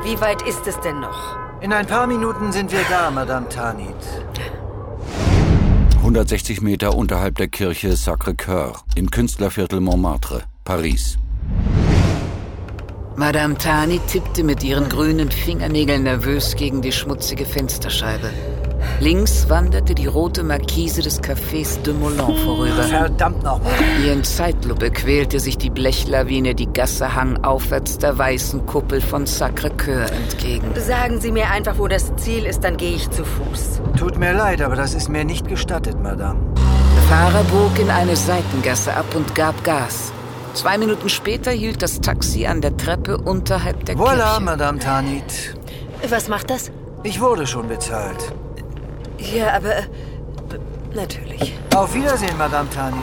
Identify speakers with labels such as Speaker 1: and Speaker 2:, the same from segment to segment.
Speaker 1: Wie weit ist es denn noch?
Speaker 2: In ein paar Minuten sind wir da, Madame Tanit.
Speaker 3: 160 Meter unterhalb der Kirche Sacré-Cœur im Künstlerviertel Montmartre, Paris.
Speaker 4: Madame Tanit tippte mit ihren grünen Fingernägeln nervös gegen die schmutzige Fensterscheibe. Links wanderte die rote Markise des Cafés de Moulin vorüber.
Speaker 2: Verdammt nochmal.
Speaker 4: Wie in Zeitlupe quälte sich die Blechlawine die Gasse hangaufwärts der weißen Kuppel von Sacré-Cœur entgegen.
Speaker 1: Sagen Sie mir einfach, wo das Ziel ist, dann gehe ich zu Fuß.
Speaker 2: Tut mir leid, aber das ist mir nicht gestattet, Madame.
Speaker 4: Der Fahrer bog in eine Seitengasse ab und gab Gas. 2 Minuten später hielt das Taxi an der Treppe unterhalb der
Speaker 2: Voilà,
Speaker 4: Kirche.
Speaker 2: Madame Tanit.
Speaker 1: Was macht das?
Speaker 2: Ich wurde schon bezahlt.
Speaker 1: Ja, aber... natürlich.
Speaker 2: Auf Wiedersehen, Madame Tanit.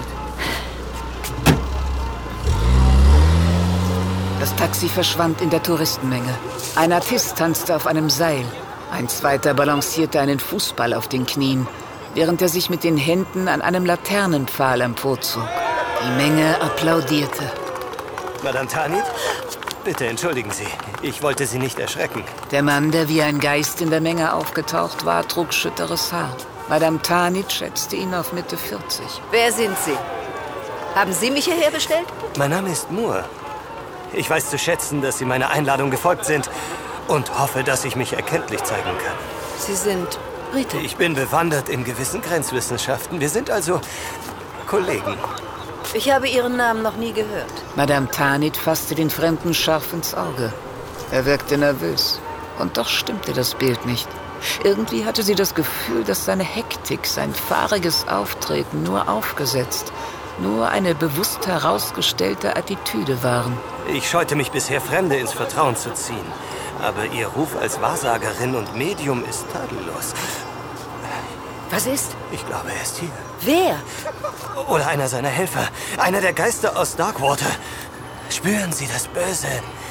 Speaker 4: Das Taxi verschwand in der Touristenmenge. Ein Artist tanzte auf einem Seil. Ein zweiter balancierte einen Fußball auf den Knien, während er sich mit den Händen an einem Laternenpfahl emporzog. Die Menge applaudierte.
Speaker 5: Madame Tanit? Bitte entschuldigen Sie. Ich wollte Sie nicht erschrecken.
Speaker 4: Der Mann, der wie ein Geist in der Menge aufgetaucht war, trug schütteres Haar. Madame Tanit schätzte ihn auf Mitte 40.
Speaker 1: Wer sind Sie? Haben Sie mich hierher bestellt?
Speaker 5: Mein Name ist Moore. Ich weiß zu schätzen, dass Sie meiner Einladung gefolgt sind und hoffe, dass ich mich erkenntlich zeigen kann.
Speaker 1: Sie sind Brite.
Speaker 5: Ich bin bewandert in gewissen Grenzwissenschaften. Wir sind also Kollegen.
Speaker 1: Ich habe Ihren Namen noch nie gehört.
Speaker 4: Madame Tanit fasste den Fremden scharf ins Auge. Er wirkte nervös. Und doch stimmte das Bild nicht. Irgendwie hatte sie das Gefühl, dass seine Hektik, sein fahriges Auftreten nur aufgesetzt, nur eine bewusst herausgestellte Attitüde waren.
Speaker 5: Ich scheute mich bisher, Fremde ins Vertrauen zu ziehen. Aber Ihr Ruf als Wahrsagerin und Medium ist tadellos.
Speaker 1: Was ist?
Speaker 5: Ich glaube, er ist hier.
Speaker 1: Wer?
Speaker 5: Oder einer seiner Helfer. Einer der Geister aus Darkwater. Spüren Sie das Böse?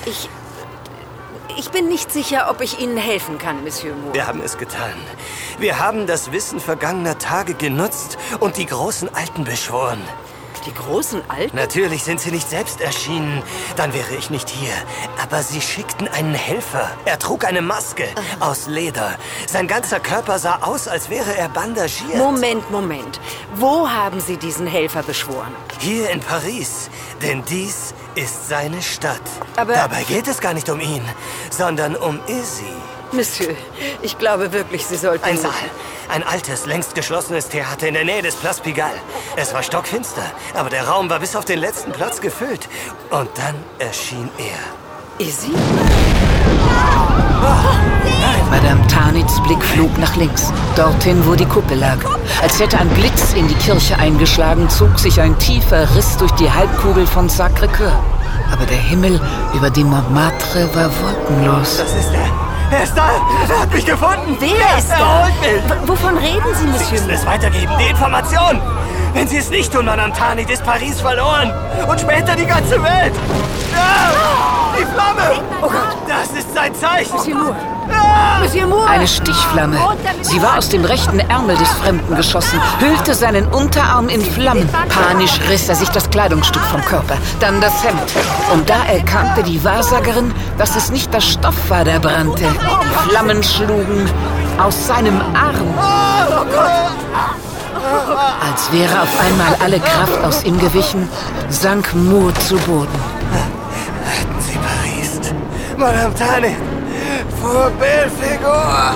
Speaker 1: Ich bin nicht sicher, ob ich Ihnen helfen kann, Monsieur Moore.
Speaker 5: Wir haben es getan. Wir haben das Wissen vergangener Tage genutzt und die großen Alten beschworen.
Speaker 1: Die großen Alten?
Speaker 5: Natürlich sind sie nicht selbst erschienen. Dann wäre ich nicht hier. Aber sie schickten einen Helfer. Er trug eine Maske aus Leder. Sein ganzer Körper sah aus, als wäre er bandagiert.
Speaker 1: Moment. Wo haben Sie diesen Helfer beschworen?
Speaker 5: Hier in Paris. Denn dies ist seine Stadt.
Speaker 1: Aber
Speaker 5: dabei geht es gar nicht um ihn, sondern um Izzy.
Speaker 1: Monsieur, ich glaube wirklich, Sie sollten...
Speaker 5: Ein Saal. Ein altes, längst geschlossenes Theater in der Nähe des Place Pigalle. Es war stockfinster, aber der Raum war bis auf den letzten Platz gefüllt. Und dann erschien er.
Speaker 1: Izzy?
Speaker 4: Madame Tanits Blick flog nach links, dorthin, wo die Kuppel lag. Als hätte ein Blitz in die Kirche eingeschlagen, zog sich ein tiefer Riss durch die Halbkugel von Sacré-Cœur. Aber der Himmel über dem Montmartre war wolkenlos.
Speaker 5: Das ist er. Er ist da! Er hat mich gefunden!
Speaker 1: Wer ist da?
Speaker 5: Er holt mich!
Speaker 1: Wovon reden Sie,
Speaker 5: Sie
Speaker 1: Monsieur
Speaker 5: müssen es weitergeben, die Information! Wenn Sie es nicht tun, Madame Tanit, ist Paris verloren! Und später die ganze Welt! Ah, die Flamme!
Speaker 1: Oh Gott!
Speaker 5: Das ist sein Zeichen!
Speaker 1: Monsieur Moore!
Speaker 5: Ah!
Speaker 1: Monsieur Moore!
Speaker 4: Eine Stichflamme. Sie war aus dem rechten Ärmel des Fremden geschossen, hüllte seinen Unterarm in Flammen. Panisch riss er sich das Kleidungsstück vom Körper, dann das Hemd. Und da erkannte die Wahrsagerin, dass es nicht der Stoff war, der brannte. Die Flammen schlugen aus seinem Arm. Als wäre auf einmal alle Kraft aus ihm gewichen, sank Moore zu Boden.
Speaker 5: Retten Sie Paris! Madame Tanit! Vor Belfigur!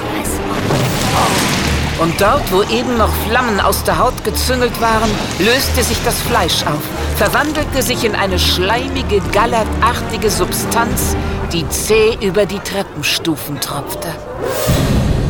Speaker 4: Und dort, wo eben noch Flammen aus der Haut gezüngelt waren, löste sich das Fleisch auf, verwandelte sich in eine schleimige, gallertartige Substanz, die zäh über die Treppenstufen tropfte.